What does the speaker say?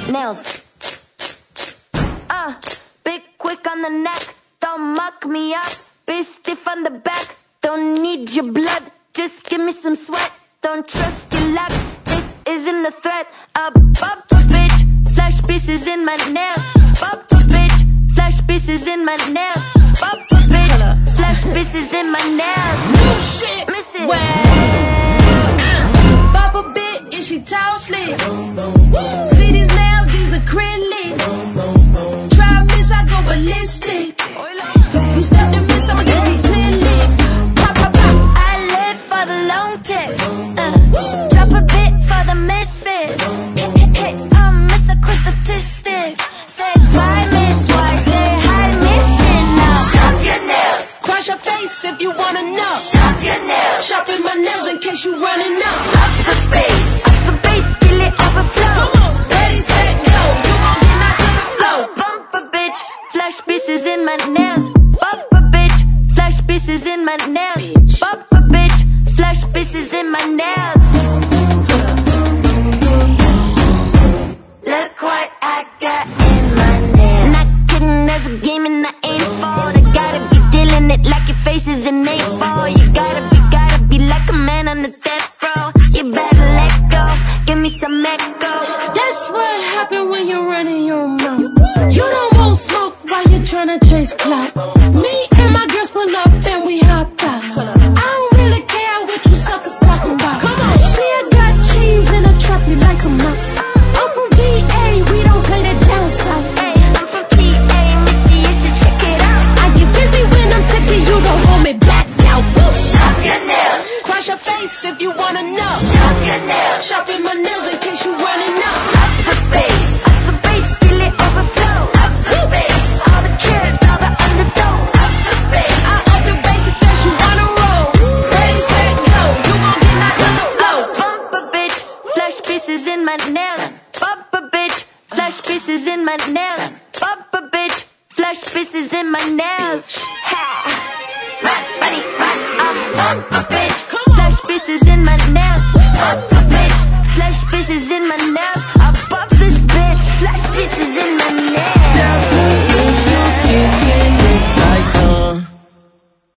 nails. Big quick on the neck, don't muck me up. Be stiff on the back, don't need your blood. Just give me some sweat, don't trust your luck. This isn't a threat. Bump a bitch, flash pieces in my nails. Bump a bitch, flash pieces in my nails. Bump a bitch, flash pieces in my nails. New shit, miss it. Bump a bit, is she tall, slick? See these nails, these acrylics. Try miss, I go ballistic. You step to miss, I'ma give you 10 licks. Pop, pop, pop. I live for the long kicks. Drop a bit for the misfits. Miss a quick statistics. Say bye, Miss White. Say hi, Missing now. Shop your nails. Cross your face if you wanna know. Shop your nails. Shopping my nails in case you running up. Up the bass, till it overflows. Come on, ready, set, go. You gon' get knocked to the floor. Bump a bitch, flash pieces in my nails. Bump a bitch, flash pieces in my nails. Bump a bitch, flash pieces in my nails. Look what I got in my nails. Not kidding, there's a game and I ain't for. I gotta be dealing it like your face is an 8-ball. You gotta be like a man on the death row. You better let go, give me some echo. That's what happen when you're running your mouth. You don't want smoke while you're tryna chase clout. Me and my girls pull up and we hop out. I don't really care what you suckers talking about. Come on, see I got cheese and I trap you like a mouse. I'm from VA, we don't play that down south. Hey, I'm from TA, Missy, you should check it out. I get busy when I'm tipsy, you don't hold me back now. Woo! Shop your nails. Cross your face if you wanna know. Shop your nails. Shopping my nails in case you running up. Up the bass, till it overflows. Up the bass, all the kids, all the underdogs. Up the bass, I up the bass in case you wanna roll. Ready, set, go. You gon' get knocked to the floor. bump a bitch, flash pieces in my nails. Bump a bitch, flash pieces in my nails. Bump a bitch, flash pieces in my nails. Ha! Run, buddy, run. Bump a bitch, flash pieces in my nails. Bump a bitch, flash pieces in my nails. I bump this bitch, flash pieces in my nails.